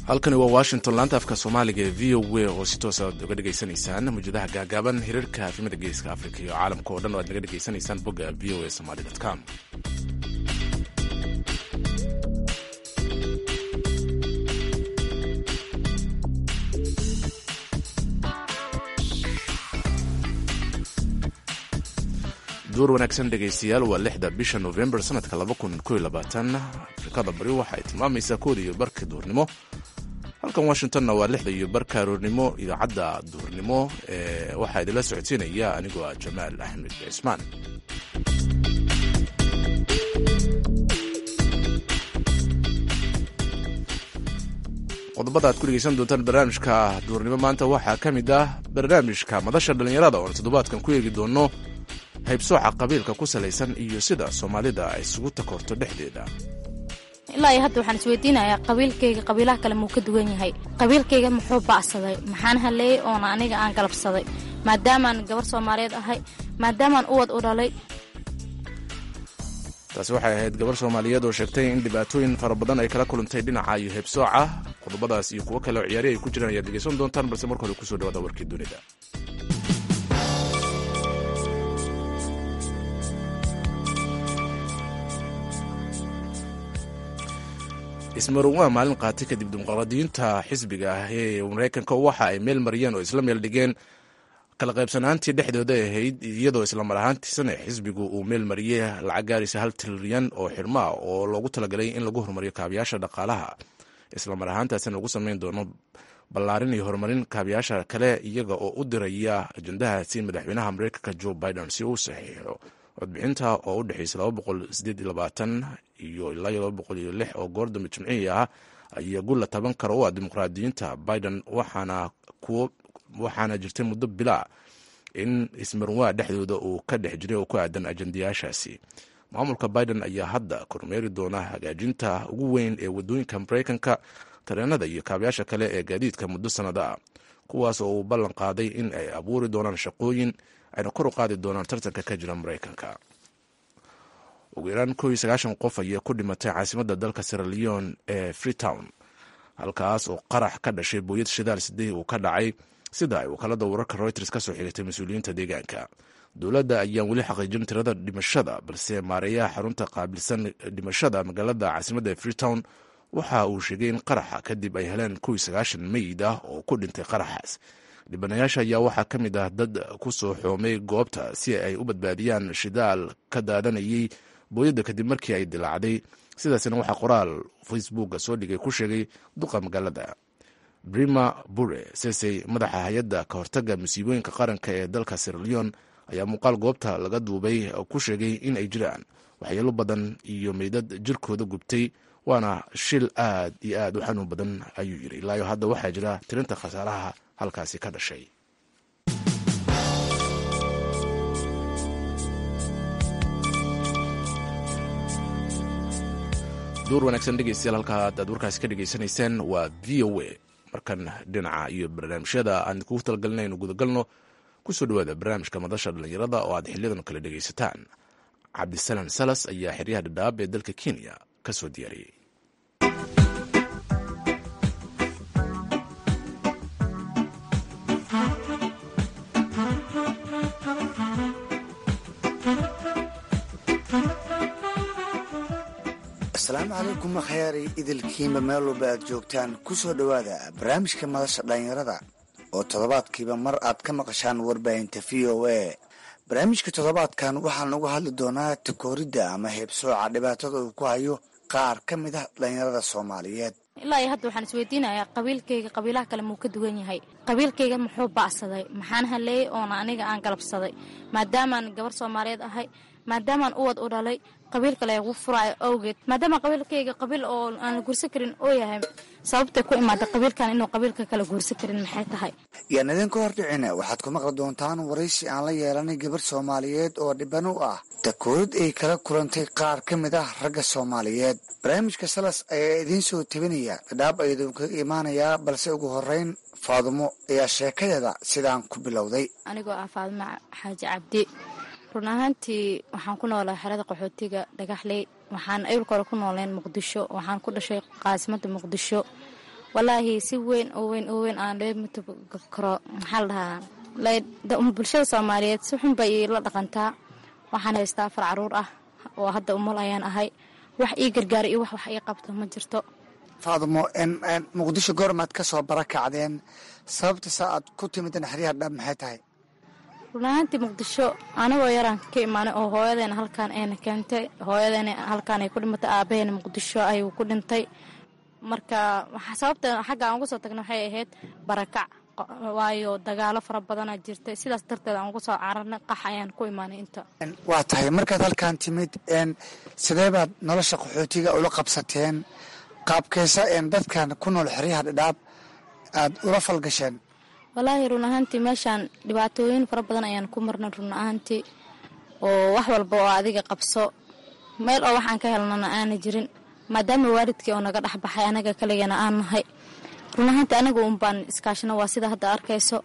halkani waa washington laanta afka soomaaliga ee v o a oo si toos aad uga dhegaysanaysaan mawjadaha gaagaaban hirarka afimada geeska afrika iyo caalamka oo dhan oo aad naga dhegaysanaysaan bogga v o a somali.com. duur wanaagsan dhegaystayaal, waa 6da bisha November sanadka 2021. Afrikada bari waxa ay tilmaamaysaa 1 iyo barka duurnimo, halkan Washingtonna waa 6 iyo barka aroornimo. Idaacadda duurnimo waxaa idinla socodsiinaya anigoo ah Jamaal Axmed Cismaan. qodobada aad ku dhegaysan doontaan barnaamijka duurnimo maanta waxaa ka mid ah barnaamijka madasha dhalinyarada oo toddobaadkan ku eegi doono haybsooca qabiilka ku salaysan iyo sida Soomaalida ay isugu takoorto dhexdeeda. ilaa iyo hadda waxaan isweydiinayaa qabiilkayga qabiilaha kale muu ka duwan yahay, qabiilkayga muxuu bacsaday, maxaan haleeyay oona aniga aan galabsaday, maadaamaan gabar Soomaaliyeed ahay, maadaamaan uwad u dhalay. taasi waxay ahayd gabar Soomaaliyeed oo sheegtay in dhibaatooyin fara badan ay kala kulantay dhinaca iyo haybsooca. qodobadaas iyo kuwo kale oo ciyaari ay ku jiraan ayaad dhegaysan doontaan, balse marka hore kusoo dhawaada warkii dunida. ismaruwaa maalin qaatay kadib dimuqraadiyiinta xisbiga ah ee Mareykanka waxa ay meel mariyeen oo isla meel dhigeen kala qaybsanaantii dhexdooda ahayd, iyadoo isla mar ahaantiisana xisbigu uu meel mariyey lacag gaaraysa 1 trilyan oo xirma oo loogu talagalay in lagu horumariyo kaabayaasha dhaqaalaha, isla mar ahaantaasina lagu samayn doono ballaarin iyo horumarin kaabayaasha kale, iyaga oo u diraya ajendahaasi madaxweynaha Mareykanka Joe Biden si uu saxiixo codbixinta oo u dhexaysa 228 iyo ilaa 206 oo goor dambe Jimcihii ah ayaa guul la taban karo oo dimuqraadiyiinta Biden, waxaana jirtay muddo bilaa in ismarwaa dhexdooda uu ka dhex jiray oo ku aadan ajendayaashaasi. maamulka Biden ayaa hadda kormeeri doona hagaajinta ugu weyn ee wadooyinka Mareykanka, tareenada iyo kaabayaasha kale ee gaadiidka muddo sanado ah, kuwaas oo uu ballan qaaday in ay abuuri doonaan shaqooyin ayna kor u qaadi doonaan tartanka ka jira Mareykanka. ugu yaraan 90 qof ayaa ku dhimatay caasimadda dalka Sierra Leone ee Freetown, halkaas oo qarax ka dhashay booyad shidaal sidii uu ka dhacay, sida ay wakaalada wararka Reuters ka soo xigtay mas'uuliyiinta deegaanka. dowladda ayaan weli xaqiijin tirada dhimashada, balse maareeyaha xarunta qaabilsan dhimashada magaalada caasimadda Freetown waxa uu sheegay in qaraxa kadib ay heleen 90 meyd ah oo ku dhintay qaraxaas. dhibanayaasha ayaa waxaa ka mid ah dad ku soo xoomay goobta si ay u badbaadiyaan shidaal ka daadanayay booyadda kadib markii ay dilaacday. sidaasina waxaa qoraal Facebooka soo dhigay ku sheegay duqa magaalada. Brima Bure Sesey, madaxa hay-adda ka hortagga musiibooyinka qaranka ee dalka Sierra Leone, ayaa muuqaal goobta laga duubay ku sheegay in ay jiraan waxyeelo badan iyo meydad jirkooda gubtay, waana shil aad iyo aad u xanuun badan ayuu yidhi. ilaa iyo hadda waxaa jira tirinta khasaaraha halkaasi ka dhashay. duur wanaagsan dhegaystayaal, halka aad warkaasi ka dhegaysanayseen waa v o a. markan dhinaca iyo barnaamijyada aan kugu talagalina inu gudagalno, kusoo dhawaada barnaamijka madasha dhalinyarada oo aad xiliyadan kale dhegaysataan. Cabdisalaan Salas ayaa xeryaha Dadaab ee dalka Kenya ka soo diyaariyey. asalaamu calaykum akhyaari idilkiinba meel walba aad joogtaan, ku soo dhowaada barnaamijka madasha dhalinyarada oo toddobaadkiiba mar aad ka maqashaan warbaahinta v o a. barnaamijka toddobaadkan waxaan uga hadli doonaa takooridda ama heebsooca dhibaatada uu ku hayo qaar ka mid ah dhalinyarada Soomaaliyeed. ilaa iyo hadda waxaan isweydiinayaa qabiilkayga qabiilaha kale muu ka duwan yahay, qabiilkayga muxuu bacsaday, maxaan haleeyay oona aniga aan galabsaday, maadaamaan gabar Soomaaliyeed ahay, maadaamaan uwad u dhalay, qabiil kale ugu furaayo awgeed, maadaama qabiilkayga qabiil oo aan la guursan karin oo yahay, sababtay ku imaada qabiilkan inuu qabiilka kale guursan karin maxay tahay? yaan idinka hordhicina waxaad ku maqli doontaan waraysi aan la yeelanay gabar Soomaaliyeed oo dhiban u ah takoorid ay kala kulantay qaar ka mid ah ragga Soomaaliyeed. barnaamijka Salas ayaa idiin soo tabinaya Dadaab ayuu kaga imaanayaa, balse ugu horeyn Faadumo ayaa sheekadeeda sidaan ku bilowday. anigoo ah Faadumo Xaaji Cabdi, run ahaantii waxaan ku noolaa xerada qaxootiga Dhagaxley. waxaan ayulka hore ku nooleen Muqdisho, waxaan ku dhashay caasimadda Muqdisho. walaahi si weyn oo weyn aan dheematu karo maxaa la dhahaa bulshada soomaaliyeed si xun bay la dhaqantaa. waxaan haystaa 4 caruur ah oo hadda umul ayaan ahay, wax ii gargaar iyo wax ii qabto ma jirto. Faadumo, muqdisho goormaad ka soo barakacdeen? sababta aad ku timideen xeryaha dhab maxay tahay? runaantii muqdisho anagoo yaraan ka imaanay oo hooyadeena halkaan ayna keentay. hooyadeena halkaan ay ku dhimatay, aabaheena muqdisho ayuu ku dhintay. marka sababta xagga aan uga soo tagnay waxay ahayd barakac, waayo dagaalo fara badan jirtay. sidaas darteed aan uga soo cararnay, qax ayaan ku imaanay inta. waa tahay markaad halkaan timid sidee baad nolosha qaxootiga ula qabsateen? qaabkaysa dadkan ku nool xeryaha dhadhaab aad ula falgasheen? walaahi run ahaantii meeshaan dhibaatooyin fara badan ayaan ku marnay run ahaantii, oo wax walba oo adiga qabso meel oo waxaan ka helnana aana jirin, maadaama waalidkii oo naga dhexbaxay anaga kaligana aan nahay. run ahaantii anaga unbaan iskaashana, waa sida hadda arkayso.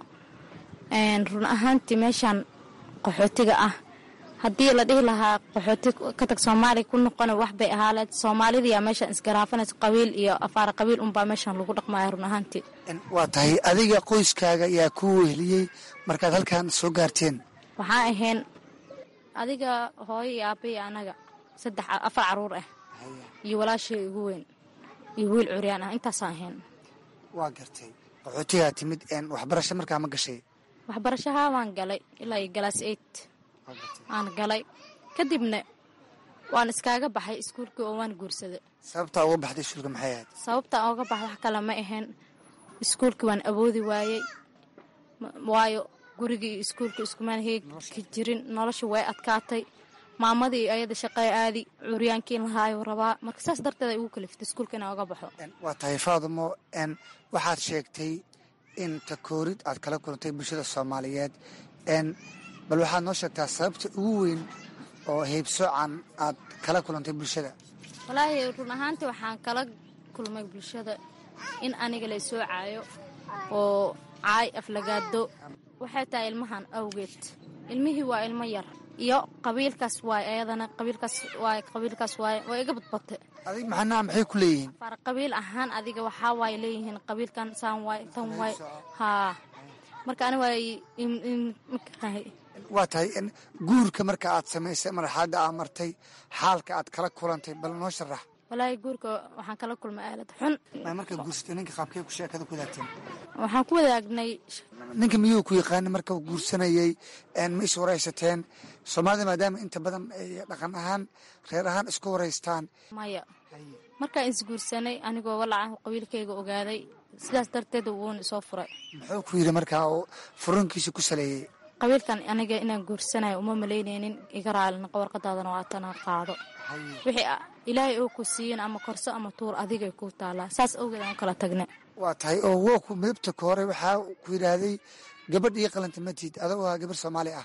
run ahaantii meeshaan qaxootiga ah haddii la dhihi lahaa qaxooti ka tag soomaaliya ku noqona wax bay ahaaleed. soomaalidayaa meeshaan isgaraafanayso, qabiil iyo afaara qabiil unbaa meeshaan lagu dhaqmaya run ahaantii. waa tahay adiga qoyskaaga yaa ku weheliyey markaad halkaan soo gaarteen? waxaan ahayn adiga hooyo iyo aabba iyo anaga 4 caruur ah iyo walaashii ugu weyn iyo wiil curyaan ah, intaasaan ahayn. waa gartay. qaxootigaa timid waxbarasho markaa ma gashay? waxbarashaha waan galay ilaa iyo galaas 8 aan galay, kadibna waan iskaaga baxay iskuulkii oo waan guursaday. sababtaa uga baxday iskuulka maxay ahayd? sababtaa uga baxay wax kale ma ahayn, iskuulkii waan awoodi waayey, waayo gurigii iskuulka iskumaan heegi jirin. nolosha way adkaatay, maamadii ayada shaqay aadi, curyaankiin lahaayuu rabaa. marka saas darteed ay ugu kaliftay iskuulka inaan uga baxo. waa tahay Faadumo, waxaad sheegtay in takoorid aad kala kulantay bulshada Soomaaliyeed. bal waxaad noo sheegtaa sababta ugu weyn oo heybsoocan aad kala kulantay bulshada? walaahi run ahaantii waxaan kala kulmay bulshada in aniga la soo caayo oo caay aflagaado. waxay tahay ilmahan awgeed. ilmihii waa ilmo yar iyo qabiilkaas waay, ayadana qabiilkaas waay way iga badbatay. adig maxanaa maxay ku leeyihiin? far qabiil ahaan adiga waxaa waay leeyihiin qabiilkan saan waay tan waay. haa marka ani waay waa tahay guurka marka aad samaysay marxaladda aad martay, xaalka aad kala kulantay, bal noo sharax. walaahi guurka waxaan kala kulmay aalad xun. marka guursatay ninka qaabkee ku sheekada ku wadaagteen? waxaan ku wadaagnay. ninka miyuu ku yaqaana marka guursanayay? ma is waraysateen? soomaalida maadaama inta badan ay dhaqan ahaan reer ahaan isku waraystaan. maya, markaan isguursanay anigoo walaca qabiilkayga ogaaday, sidaas darteed wuuna isoo furay. muxuu ku yidhi markaa oo furankiisa ku saleeyey? qabiilkan aniga inaan guursanayo uma malaynaynin, iga raalinaqa warqadaadana waatana qaado. wixii ilaahay oo ku siiyan ama korso ama tuur adigay ku taalaa. saas awgeed aan kala tagnay. waa tahay oo wooku midabta ka hore waxaa ku yidhaahday gabadh ii qalanta matid, adagoo waa gabar Soomaali ah.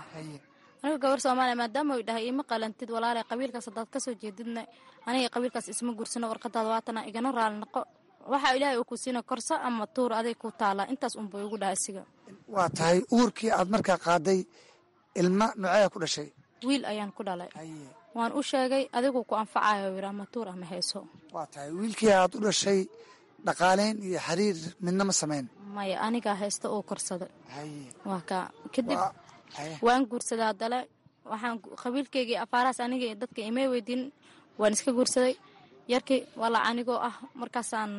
aniga gabar Soomaaliya maadaama uu dhahay ima qalantid walaalay, qabiilkaas haddaad ka soo jeedidna aniga qabiilkaas isma guursano, warqadaada waatana igana raalinaqo. waxaa ilaahay oo ku siina korso ama tuur aday ku taalaa. intaas unbay ugu dhahay asiga. waa tahay uurkii aad markaa qaaday ilma noocee ku dhashay? wiil ayaan ku dhalay. waan u sheegay adigu ku anfacayo yiri ama tuur ama hayso. waa tahay wiilkii aad u dhashay dhaqaaleyn iyo xiriir midna ma samayn? maya, anigaa haysta oo korsaday. waa ka kadib waan guursadaa dale. waxaan qabiilkaygii afaaraas aniga dadka imay weydiin, waan iska guursaday. yarkii walaa anigoo ah markaasaan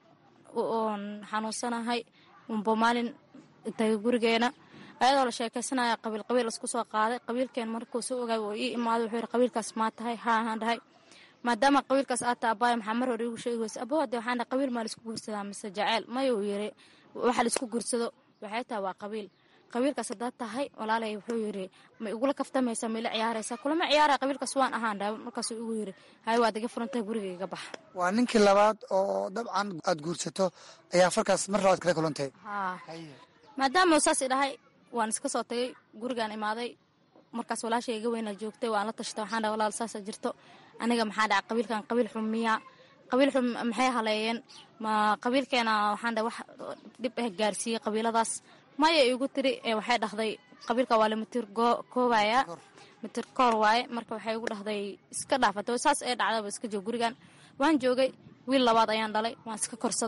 oon xanuunsanahay unba maalin intay gurigeena ayadoo la sheekaysanaya qabiil isku soo qaaday. qabiilkeen markuu soo ogaay oo ii imaaday wuxuu yiri qabiilkaas ma tahay? haan dhahay. maadaama qabiilkaas aad tahay abaay maxaa mar hore igu sheegi weysa? abawade waxaan dhahay qabiil maa la isku guursadaa mise jaceyl? maya uu yiri waxa la isku guursado waxay tahay waa qabiilkaas haddaad tahay walaalay wuxuu yiri ma igula kaftamaysa ma ila ciyaaraysa? kulama ciyaaraya qabiilkaas waan ahaan dhahay. markaasuu igu yiri hay waad iga furantahay gurigayga bax. waa ninkii labaad oo dabcan aad guursato ayaa farkaas mar labaad kala kulantay? maadaama saas dhahay waan iska soo tagay, gurigaan imaaday. markaas walaashay iga weyna joogtay, waan la tashtay. waxaan dhahay walaal saasa jirto, aniga maxaa dhacay qabiilkan qabiil xun miya? qabiil xun maxay haleeyeen? ma qabiilkeena waxaan dhahay wax dhib ah gaarsiiyey qabiiladaas? maya igu tiri waxay dhahday qabiilka waa la mitir koobaya, mitir koor waaye. marka waxay igu dhahday iska dhaafatay. saas ee dhacdaba iska joog gurigan. waan joogay, wiil labaad ayaan dhalay, waan iska korsaday.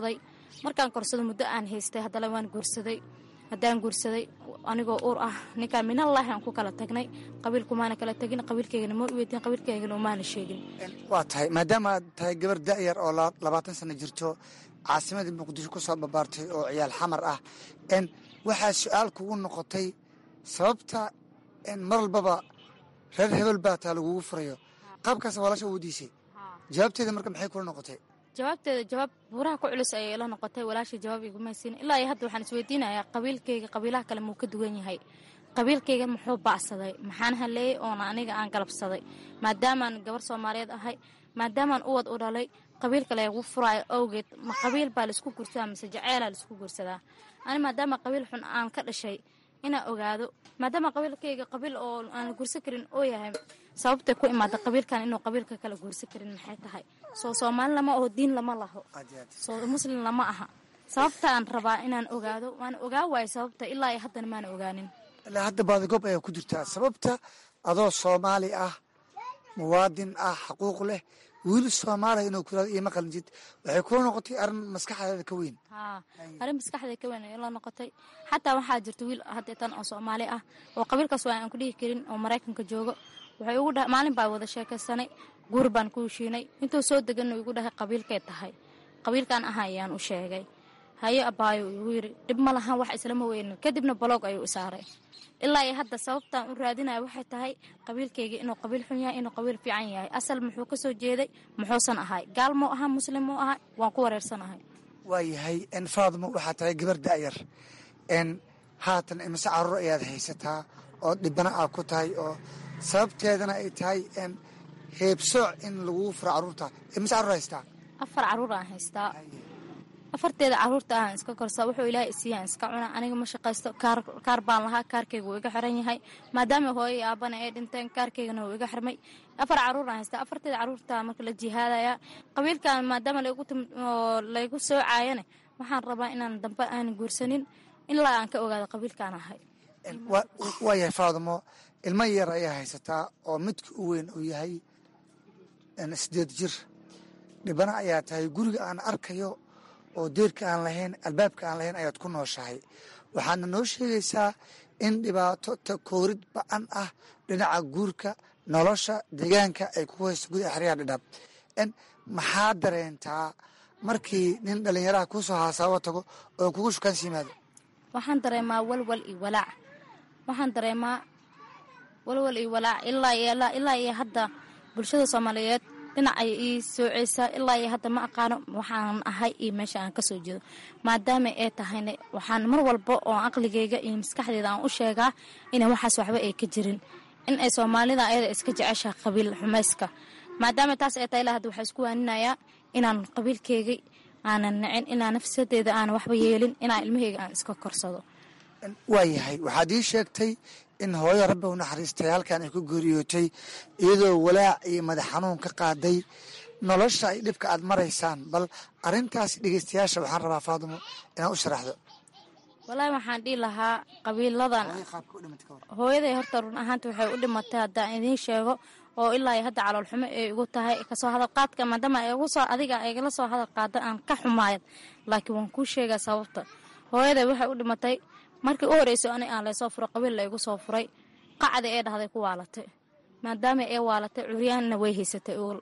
markaan korsado muddo aan haystay haddana waan guursaday. haddaan guursaday anigoo uur ah ninkaan minallaahi aan ku kala tagnay. qabiilkumaana kala tagin, qabiilkaygana ma weydin, qabiilkaygana umaana sheegin. waa tahay maadaama aad tahay gabar da'yar oo 20 sano jirto, caasimadii muqdisho ku soo babaartay oo ciyaal xamar ah, waxaa su-aal kugu noqotay sababta mar walbaba reer hebel baa taa lagugu furayo. qaabkaas walaasha uu diisay, jawaabteeda marka maxay kula noqotay? jawaabteeda jawaab buuraha ku culus ayay ila noqotay. walaashii jawaab iguma siin. ilaa iyo hadda waxaan isweydiinayaa qabiilkayga qabiilaha kale muu ka duwan yahay? qabiilkayga muxuu bacsaday? maxaan haleeyey oona aniga aan galabsaday? maadaamaan gabar Soomaaliyeed ahay, maadaamaan uwad u dhalay, qabiil kale igu furaayo awgeed ma qabiil baa laisku guursadaa mise jaceelaa laisku guursadaa? ani maadaama qabiil xun aan ka dhashay inaan ogaado, maadaama qabiilkayga qabiil oo aan guursan karin oo yahay, sababtay ku imaada qabiilkan inuu qabiilka kale guursan karin maxay tahay? soo Soomaali lama oo diin lama laho, soo muslim lama aha. sababta aan rabaa inaan ogaado waan ogaa waayo sababta, ilaa iyo haddana maana ogaanin. ilaa hadda baadigoob ayaa ku jirtaa. sababta adoo Soomaali ah, muwaadin ah, xaquuq leh, wiil Soomaaliya inuu kula iima qalinjid, waxay kula noqotay arrin maskaxdeeda ka weyn. arrin maskaxdeeda ka weyn ayay la noqotay. xataa waxaa jirta wiil haddeetan oo Soomaali ah oo qabiilkaas waa aan ku dhihi karin oo Maraykanka joogo. waxay ugu dhahay maalin baa wada sheekaysanay, guur baan ku heshiinay. intuu soo degan igu dhahay qabiilkay tahay, qabiilkan aha ayaan u sheegay. haye abaayo igu yiri dhib ma lahan, wax islama weynin. kadibna blog ayuu isaaray. ilaa iyo hadda sababtaan u raadinaya waxay tahay qabiilkayga inuu qabiil xun yahay, inuu qabiil fiican yahay. asal muxuu ka soo jeeday, muxuusan ahay, gaal muu ahaa, muslim muu ahay, waan ku wareersanahay. waayahay Faadimo, waxaa tahay gabar da'yar, haatan imise caruur ayaad haysataa oo dhibana aad ku tahay, oo sababteedana ay tahay heebsooc in laguu furo caruurta. imise caruur haystaa? 4 caruur aan haystaa. 4teeda caruurta aan iska korsaa, wuxuu ilaahay isiiyaa iska cuna. aniga ma shaqaysto, kaar baan lahaa, kaarkayga wuu iga xiran yahay. maadaama hooyo iyo aabana ay dhinteen, kaarkaygana wuu iga xirmay. 4 caruur aan haystaa. 4teeda caruurta marka la jihaadaya qabiilkan maadaama laygu soocaayane, waxaan rabaa inaan dambe aan guursanin ilaa aan ka ogaado qabiilkaan ahay. waayahay Faadimo, ilmo yar ayaa haysataa oo midka u weyn uu yahay 8 jir. dhibana ayaa tahay, guriga aan arkayo oo deerka aan lahayn, albaabka aan lahayn ayaad ku nooshahay. waxaadna noo sheegaysaa in dhibaato takoorid ba-an ah dhinaca guurka, nolosha, deegaanka ay ku haysto gudaha xeryaha Dhadhaab. maxaa dareentaa markii nin dhallinyaraha kuu soo haasaabo tago oo kugu shukaansi yimaado? waxaan dareemaa walwal iyo walaac. waxaan dareemaa walwal iyo walaac. ilaa iyo hadda bulshada Soomaaliyeed dhinac ay ii sooceysaa. ilaa iyo hadda ma aqaano waxaan ahay iyo meesha aan ka soo jeedo. maadaama ay tahayna waxaan mar walba oo aqligayga iyo maskaxdeeda aan u sheegaa inay waxaas waxba ay ka jirin, in ay Soomaalida ayada iska jeceshaa qabiil xumayska. maadaama taas ay tahay, ilaa hadda waxaa isku waaninayaa inaan qabiilkayga aanan nacin, inaan nafsadeeda aan waxba yeelin, inaan ilmahayga aan iska korsado. waayahay, waxaad ii sheegtay in hooyo rabbi u naxariistay halkan ay ku geeriyootay iyadoo walaac iyo madax xanuun ka qaaday nolosha ay dhibka aad maraysaan. bal arrintaas dhegeystayaasha waxaan rabaa Faadimo inaad u sharaxdo. walaahi waxaan dhihi lahaa qabiiladan hooyaday horta run ahaanta waxay u dhimatay haddaan idiin sheego, oo ilaa hadda caloolxumo ay igu tahay kasoo hadalqaadka, maadaama adiga igala soo hadal qaada aan ka xumaayad. laakiin waan kuu sheegaa sababta. hooyaday waxay u dhimatay markii u horeyso ani aan laysoo furo, qabiil laygu soo furay. qacdi ee dhahday ku waalatay. maadaama ee waalatay, curyaanna way haysatay oo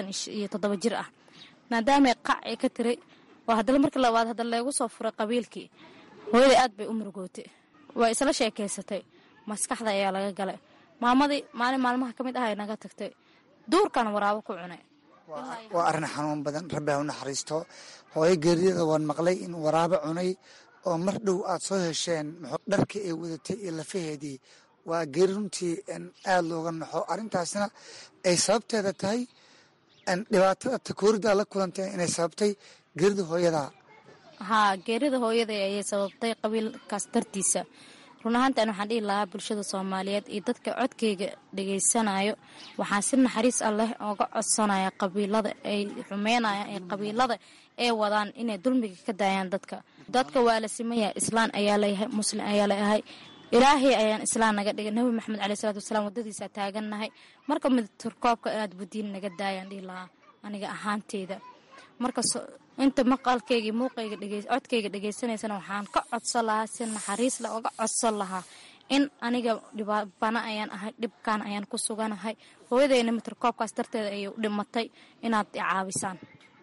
47 jir ah. maadaama qac ay ka tiray oo haddana markii labaad hadda laygu soo furay qabiilkii, hooyaday aad bay u murugootay. way isla sheekaysatay, maskaxda ayaa laga galay. maamadii maalin maalmaha ka mid ah ay naga tagtay, duurkan waraabo ku cunay. waa arrin xanuun badan, rabbi ha u naxariisto. hooyo geeriyada waan maqlay in waraabo cunay oo mar dhow aad soo hesheen dharkii ay wadatay iyo lafaheedii. waa geeri runtii aad looga naxo. arrintaasna ay sababteeda tahay dhibaatada takoorida la kulantay inay sababtay geerida hooyadaa. haa, geerida hooyaday ayay sababtay qabiilkaas dartiisa. run ahaantan waxaan dhihi lahaa bulshada Soomaaliyeed iyo dadka codkayga dhegaysanayo, waxaan si naxariis alleh ooga codsanaya qabiilada ay xumeynayaan ee qabiilada ay wadaan inay dulmiga ka daayaan dadka waa la simaya. islaan ayaa leeyahay, muslim ayaa leeyahay, ilaahay ayaan islaan naga dhigay. nabi maxamed caleyhi salaatu wasalaam wadadiisa taagannahay. marka mid turkoobka inaad budiin naga daayaan dhihi lahaa aniga ahaanteyda. marka inta maqalkayga muuqayga codkayga dhegaysanaysana waxaan ka codsan lahaa si naxariis la oga codsan lahaa in aniga dhibana ayaan ahay, dhibkaan ayaan ku suganahay, hooyadayna mitirkoobkaas darteeda ayay u dhimatay, inaad i caawisaan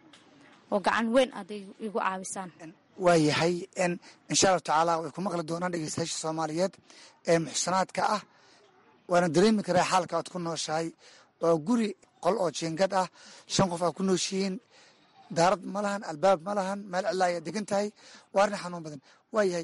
oo gacan weyn aad igu caawisaan. waayahay insha allahu tacaala way ku maqli doonaan dhegeystayaasha soomaaliyeed ee muxsanaadka ah. waana dareemi karaa xaalka aad ku nooshahay. waa guri qol oo jiingad ah, 5 qof aad ku nooshihiin, daarad ma lahan, albaab ma lahan, meel cilaa ayaa degan tahay. waa arrin xanuun badan. waayahay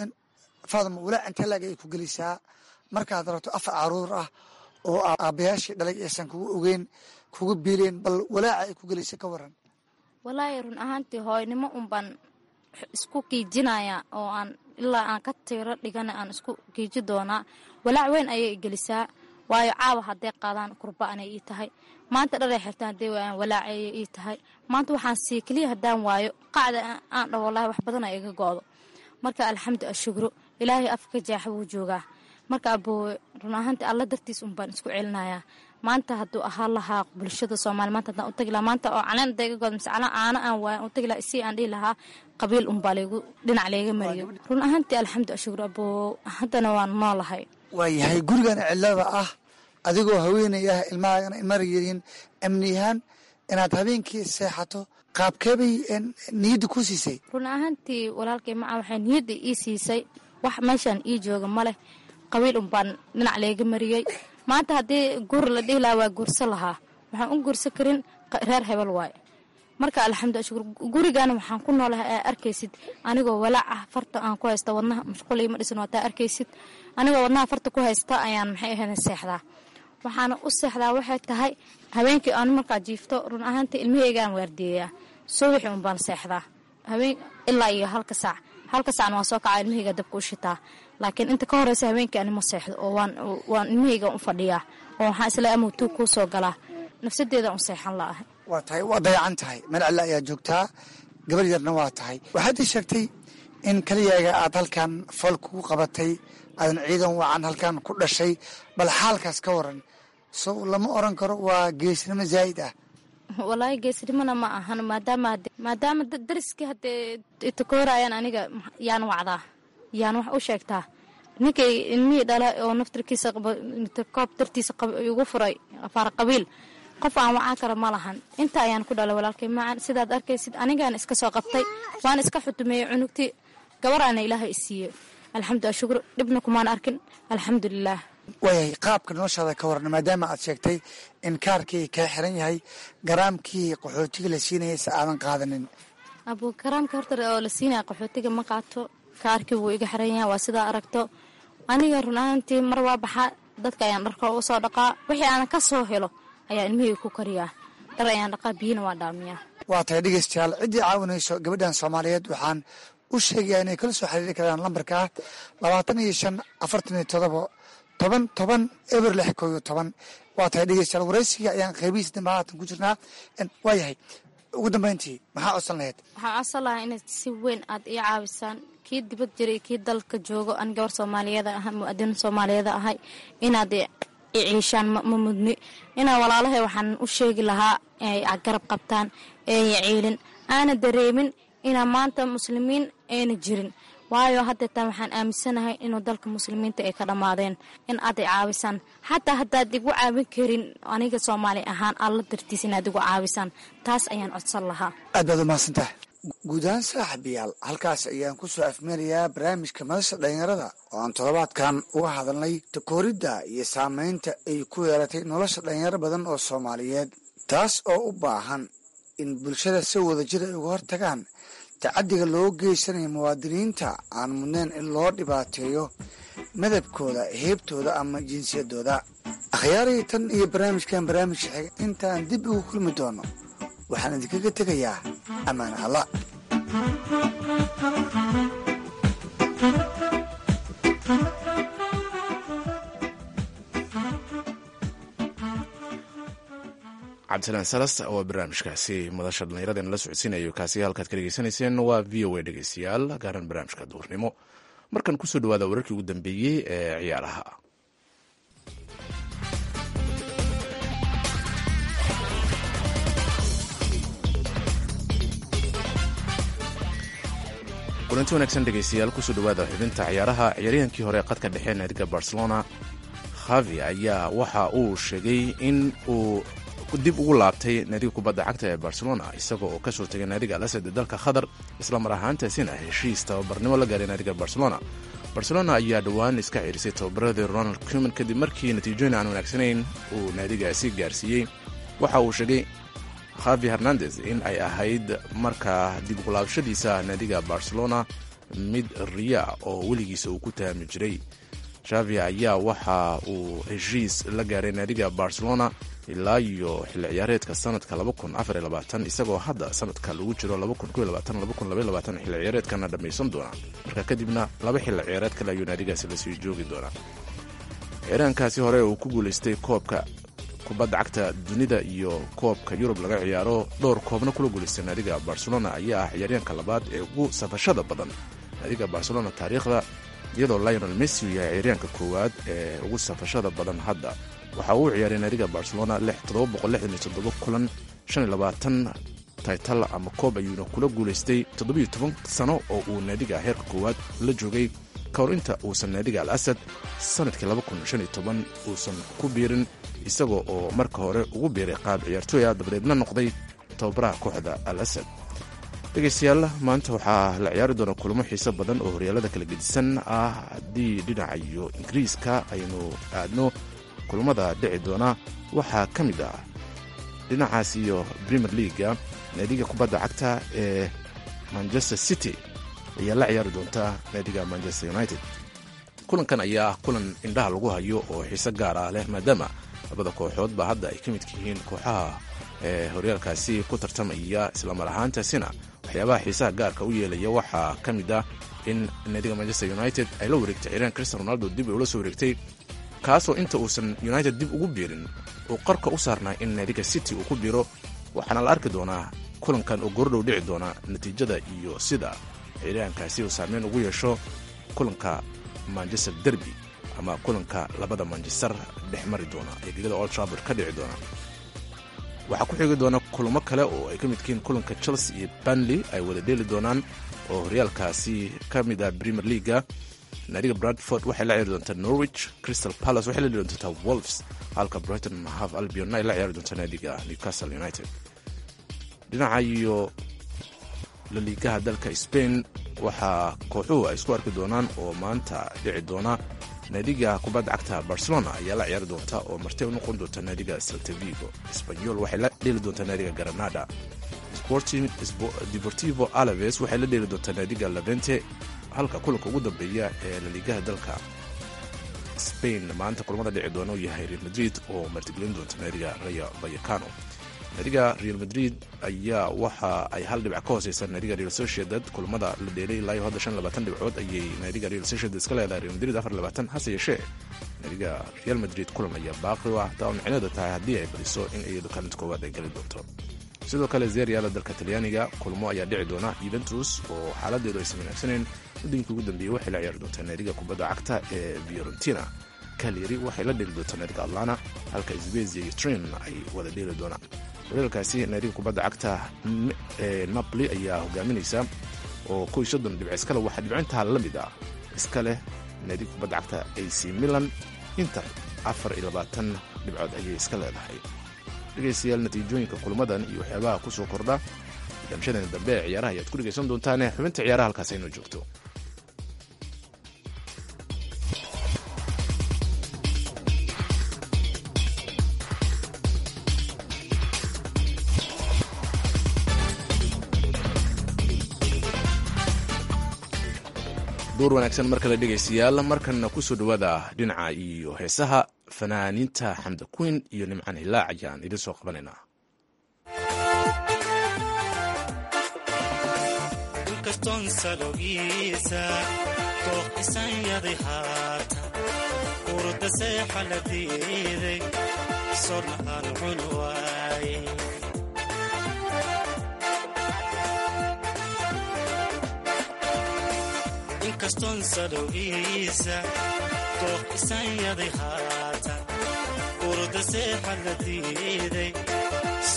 faaduma, walaac intee laag ay ku gelisaa markaad rabto 4 caruur ah oo aabbayaashii dhalay aysan kugu ogeyn, kugu biileen, bal walaaca ay ku gelisa ka waran? walaahi run ahaantii hooynimo unbaan isku giijinaya oo aan ilaa aan ka tiro dhigana aan isku giiji doonaa. walaac weyn ayay gelisaa, waayo caawa hadday qaadaan kurba anay ii tahay, maanta dharay xirtaan hadday waayaan walaac ayay ii tahay, maanta waxaan sii keliya haddaan waayo qacda aan dhaho wallaahi wax badan ay iga go'do. marka alxamdu ashukro, ilaahay afka jaaxa wuu joogaa. marka aboowe run ahaantii alla dartiis unbaan isku celinayaa. maanta hadduu ahaan lahaa bulshada soomaaliya, maanta haddaan u tagi lahaa, maanta oo caleen hadday iga go'do mise caano aan waayan u tagi lahaa, isii aan dhihi lahaa qabiil unbaa dhinac layga mariyo. run ahaantii alxamdu ashukro aboowe, haddana waan noolahay. waayahay gurigan cilada ah, adigoo haweenay ah, ilmahaagana imar yihiin, amniyahaan inaad habeenkii seexato, qaabkeebay niyadda ku siisay? run ahaantii walaalkay maca waxay niyadda ii siisay, wax meeshaan ii jooga ma leh, qabiil unbaan dhinac layga mariyey. maanta haddii guur la dhihi lahaa waa guursa lahaa, waxaan u guursa karin reer hebel waaye. marka alxamdu shukur gurigaana waxaan ku noolahay aa arkaysid anigoo walaac ah, farta aan ku haysta wadnaha mashquul ima dhisan wataa arkaysid anigoo wadnaha farta ku haysta ayaan maxay ahayd seexdaa. waxaana u seexdaa waxay tahay habeenkii aan markaa jiifto run ahaantii ilmahaygaan waardiyeyaa, subaxii un baan seexdaa habeen ilaa iyo halka saacna waan soo kacaa ilmahayga dabka u shitaa. laakiin inta ka horeysa habeenkii anima seexdo oo waan ilmahayga u fadhiyaa oo waxaan isla amowtuu kuu soo galaa, nafsadeeda un seexan la'ahay. waa tahay, waa dayacan tahay, meel cilla ayaa joogtaa, gabar yarna waa tahay. waxaad ii sheegtay in keliyaaga aad halkan fool kugu qabatay, aadan ciidan wacan halkan ku dhashay, bal xaalkaas ka waran. so lama oran karo waa geesnimo zaa'id ah? walaahi geesnimona ma ahan, maadaama dariskii haddee itakoorayaan aniga yaan wacdaa, yaan wax u sheegtaa. ninkay ilmihii dhala oo naftarkiisa koob dartiisa igu furay afaar qabiil, qof aan wacaan kara ma lahan. inta ayaan ku dhalay walaalkay macan, sidaad arkaysid anigaana iska soo qabtay, waana iska xutumeeyey cunugtii, gabaraana ilaahay isiiyey. alxamdu ashukr, dhibna kumaan arkin, alxamdulilaah. waayahay qaabka noloshaada ka waran, maadaama aad sheegtay in kaarkii kaa xiran yahay, garaamkii qaxootiga la siinayaysa aadan qaadanin? abuu garaamka horta oo la siinaya qaxootiga ma qaato, kaarkii wuu iga xiran yahay, waa sidaa aragto. aniga run ahaantii mar waa baxaa, dadka ayaan dharka u soo dhaqaa, wixii aanan ka soo helo ayaa ilmihii ku kariyaa, dhar ayaan dhaqaa, biyina waa dhaamiyaa. waa tahay dhegeystayaal, ciddii caawinayso gabadhan soomaaliyeed waxaan u sheegayaa inay kala soo xiriiri karaan lambarka 25 47 10 eber 6 waa tahay dhegeystayaal, waraysiga ayaan qaybihiisa dambe haatan ku jirnaa. waayahay ugu dambeyntii maxaa codsan lahayd? waxaan codsan lahaa inaad si weyn aad ii caawisaan, kii dibad jiray kii dalka joogo, an gabar soomaaliyeeda ah, mu'adin soomaaliyeeda ahay, inaad ciishaan ma mudni. inaa walaalahay waxaan u sheegi lahaa inay garab qabtaan, eeya ciilin, aana dareemin inaa maanta muslimiin ayna jirin. waayo haddeetaan waxaan aaminsanahay inuu dalka muslimiinta ay ka dhammaadeen, in aad i caawisaan. xataa haddaad igu caawin karin aniga soomaali ahaan, alla dartiis inaad igu caawisaan, taas ayaan codsan lahaa. aad baad umahadsantahay. guud ahaan saaxiibayaal, halkaas ayaan ku soo afmeerayaa barnaamijka madasha dhallinyarada oo aan toddobaadkan uga hadalnay takooridda iyo saameynta ay ku yeelatay nolosha dhallinyaro badan oo soomaaliyeed, taas oo u baahan in bulshada si wada jir ay uga hortagaan tacadiga loo geysanayo muwaadiniinta aan mudnayn in loo dhibaateeyo madabkooda, heebtooda ama jinsiyadooda. akhyaarii tan iyo barnaamijkan barnaamijka xiga intaan dib ugu kulmi doono, waxaan idinkaga tegayaa ammaan alla. cabdisalaan salas oo barnaamijkaasi madasha dhallinyarada la socodsiinayo. kaasi halkaad ka dhegeysanayseen waa v o a dhegeystayaal, gaaran barnaamijka duurnimo. markan kusoo dhawaada wararkii ugu dambeeyey ee ciyaaraha. kulanti wanaagsan dhegaystayaal kusoo dhawaada xubinta ciyaaraha. ciyaaryahankii hore qadka dhexe naadiga barcelona khavi ayaa waxa uu sheegay in uu dib ugu laabtay naadiga kubadda cagta ee barcelona isagoo oo kasoo tegay naadiga alasad ee dalka qatar, isla mar ahaantaasina heshiis tababarnimo la gaaray naadiga barcelona ayaa dhowaan iska cirisay tababaradii ronald Koeman kadib markii natiijooyin aan wanaagsanayn uu naadigaasi gaarsiiyey. waxa uu sheegay khavi hernandez in ay ahayd markaa dib ugu laabashadiisa naadiga barcelona mid riya oo weligiisa uu ku tahami jiray. xavi ayaa waxa uu heshiis la gaaray naadiga barcelona ilaa iyo xilli ciyaareedka sanadka 2024 isagoo hadda sanadka lagu jiro 2022 xilli ciyaareedkana dhammaysan doona. marka kadibna laba xilli ciyaareed kale ayuu naadigaasi lasii joogi doonaa. ciyaaraankaasi hore uu ku guulaystay koobka kubadda cagta dunida iyo koobka yurub laga ciyaaro dhowr koobna kula guulaystay naadiga barcelona ayaa ah ciyaaryaanka labaad ee ugu safashada badan naadiga barcelona taariikhda, iyadoo Lionel Messi uu yahay ciyaaryaanka koowaad ee ugu safashada badan hadda. waxa uu ciyaaray naadiga barcelona 767 kulan, 25 taytal ama koob ayuuna kula guulaystay 17 sano oo uu naadiga heerka koowaad la joogay ka hor inta uusan naadiga al asad sanadkii 2015 uusan ku biirin, isagoo oo marka hore ugu biiray qaab ciyaartooy ah dabadeedna noqday tababaraha kooxda al asad. dhegaystayaal, maanta waxaa la ciyaari doona kulamo xiiso badan oo horyaalada kala gedisan ah. haddii dhinaca iyo ingiriiska aynu aadno, kulamada dhici doona waxaa ka mid ah dhinacaas iyo Premier League naadiga kubadda cagta ee Manchester City ayaa la ciyaari doonta naadiga Manchester United. kulankan ayaa kulan indhaha lagu hayo oo xiiso gaar ah leh, maadaama labada kooxoodba hadda ay ka midka yihiin kooxaha horyaalkaasi ku tartamaya. isla mar ahaantaasina waxyaabaha xiisaha gaarka u yeelaya waxaa ka mid ah in naadiga Manchester United ay la wareegtay ciyaaryahan Cristiano Ronaldo dib ay ula soo wareegtay, kaasoo inta uusan United dib ugu biirin uu qarka u saarnaa in naadiga City uu ku biiro. waxaana la arki doonaa kulankan oo goordhow dhici doona natiijada iyo sida ciyaaryahankaasi uu saameyn ugu yeesho kulanka Manchester Derby ama kulanka labada Manchester dhex mari doona ee gegada Old Trafford ka dhici doona. waxaa ku xigi doona kulamo kale oo ay ka midkiin kulanka Chelsea iyo Burnley ay wada dheeli doonaan oo horyaalkaasi ka mid ah Premier League. naadiga Bradford waxay la ciyaari doontaa Norwich, Crystal Palace waxay la ciyaari doontaa Wolves, halka Brighton and Hove Albion ay la ciyaari doontaa naadiga Newcastle United. dhinaca iyo La Ligaha dalka Spain waxaa kooxuhu ay isku arki doonaan oo maanta dhici doona. naadiga kubadda cagta Barcelona ayaa la ciyaari doonta oo martay u noqon doonta naadiga Celta Vigo. Espanyol waxay la dheeli doontaa naadiga Granada. Sporting Deportivo Alaves waxay la dheeli doontaa naadiga Levante, halka kulanka ugu dambeeya ee La Ligaha dalka Spain maanta kulamada dhici doona uu yahay Real Madrid oo martigelin doonta naadiga Rayo Vallecano. naadiga Real Madrid ayaa waxa ay hal dhibac ka hooseysa naadiga Real Sociedad. kulamada la dheelay ilaa iyo hadda 25 dhibcood ayay naadiga Real Sociedad iska leedahay, Real Madrid 24. hase yeeshee naadiga Real Madrid kulan ayaa baaqi u ah, taa micnaheedu tahay haddii ay badiso in iyadu kaalinta koowaad ay gali doonto. sidoo kale Serie A dalka Talyaaniga kulamo ayaa dhici doona. Juventus oo xaaladeedu aysan wanaagsaneyn muddooyinkii ugu dambeeyey waxay la ciyaari doontaa naadiga kubadda cagta ee Fiorentina. Cagliari waxay la dheeli doontaa naadiga Atlanta, halka Spezia iyo Turin ay wada dheeli doonaan. horyaalkaasi naadiga kubadda cagta Napoli ayaa hogaaminaysa oo 30 dhibc iska leh. waxaa dhibcintaa la mid ah iska leh naadiga kubadda cagta AC Milan. Inter 24 dhibcood ayay iska leedahay. dhegaystayaal, natiijooyinka kulamadan iyo waxyaabaha ku soo kordha barnaamijyadan dambe ee ciyaaraha ayaad ku dhegaysan doontaan. xubinta ciyaaraha halkaas aynoo joogto. duur wanaagsan mar kale dhegaystayaal, markanna ku soo dhowaada dhinaca iyo heesaha. fanaaniinta Xamda Queen iyo Nimcaan Hilaac ayaan idin soo qabanaynaa. kaston salogiisa tooqisan yaday haata urda seexa la diiday sornahan cun waaye inkaston salogiisa tooqisan yaday haata urda seexa la diiday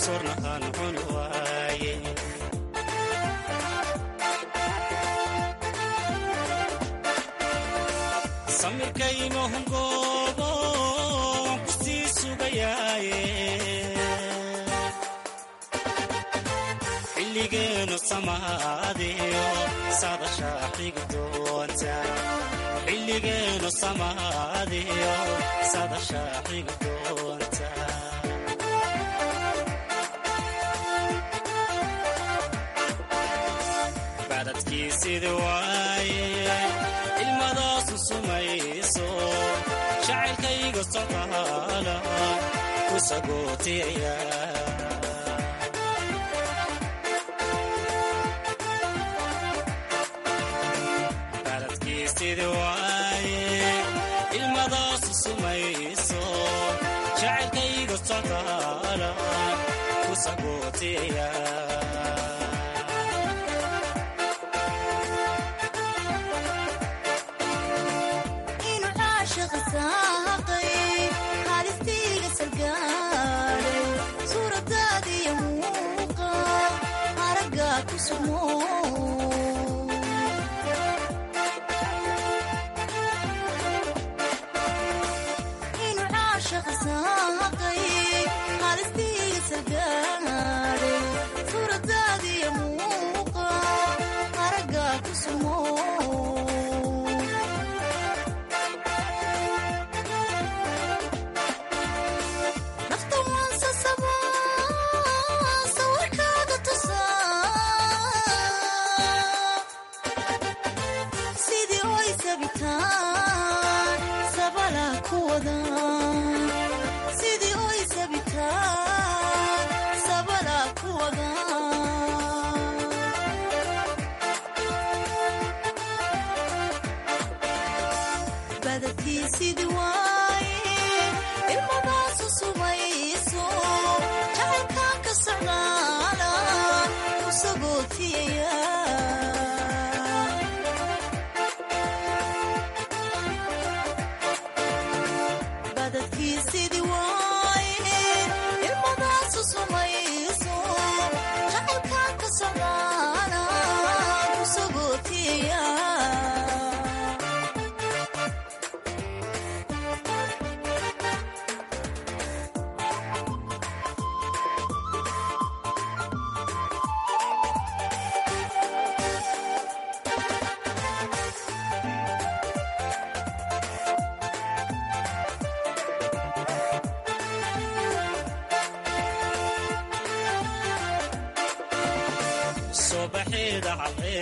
sornahan cun waaye samirkayno hungoobo kusii sugayaaye xilligeenu samaadiyo sadashaa xigi doonta xilligeenu samaadiyo sadashaa xigi doonta badadkiisida waaye ilmadaasu sumayso jacaylkayga socdaala ku sagootiyaya badadkiisida waaye ilmadaasu sumayso jacaylkayga socdaala ku sagootiyaya صباحيدا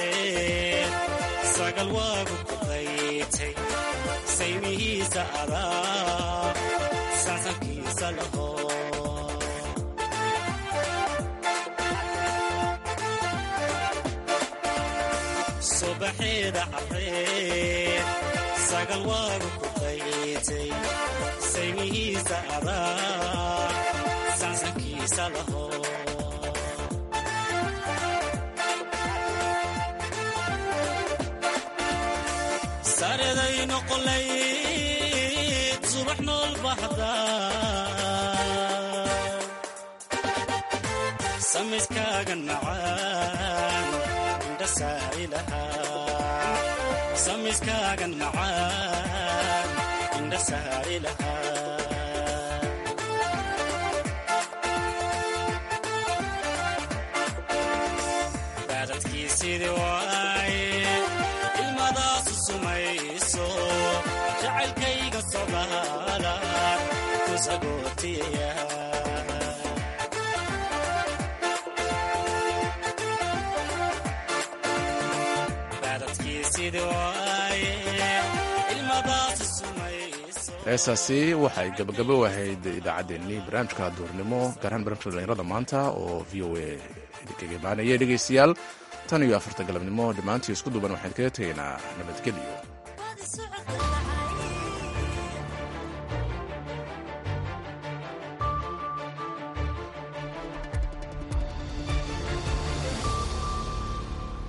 عطيت ساق الواقف قضيتي سيميه سأرى ساسكي سلهو صباحيدا عطيت ساق الواقف قضيتي سيميه سأرى ساسكي سلهو ساردين قليت صبحنا البحضان سمسكا قنعان عند سائلها سمسكا قنعان عند سائلها بارت كيسي دواي المضاس السميسو jacaylkayga socdaala ku sagootiya baradkiisida waaye ilmadaas sumayso heesaasi waxay gabagabo ahayd idaacaddeenii barnaamijka duurnimo gaar ahaan barnaamijka dhalinyarada maanta oo v o a idinkaga imaanaya dhegaystayaal tan iyo 4 galabnimo dhammaantii isku duuban waxaan kaga tegaynaa nabadgelyo